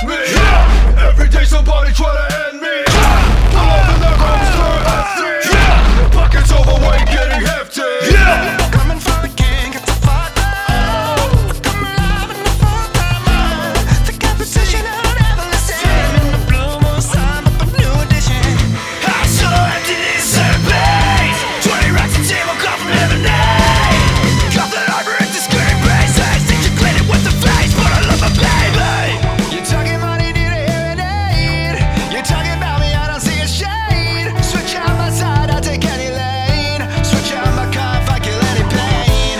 test me. Yeah. Every day somebody try to end me. Yeah. Pull up and there comes through S3. Yeah. Pockets overweight, getting hefty. Yeah. Coming for the king, it's a fuck up. Come alive in the full-time. The competition I'll never listen. In the blue moon, sign up a new edition. I'm so empty, this base. 20 racks of table, come from lemonade. Got that hybrid, this green base. I think you clean it with the face, but I love my baby. You're talking money, need a hearing aid. You're talking about me, I don't see a shade. Switch out my side, I'll take any lane. Switch out my car if I kill any pain.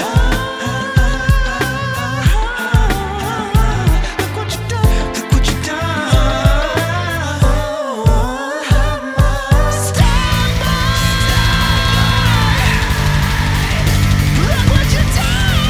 Look what you done, look what you done. Stop by. Look what you done.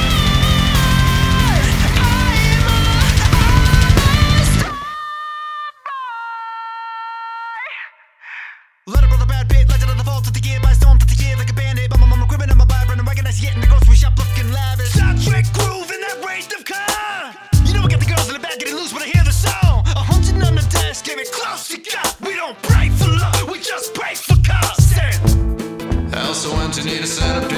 Let a brother bad bit, legend of the vault at the year by stone to the year like a bandit. But my mama cribbing in my vibrant and recognize yet in the grocery shop looking lavish. Sound trick groove in that raced of car. You know I got the girls in the back getting loose when I hear the song. 100 on the desk, Give it close to God. We don't pray for love, we just pray for constant. House so empty, need a centerpiece.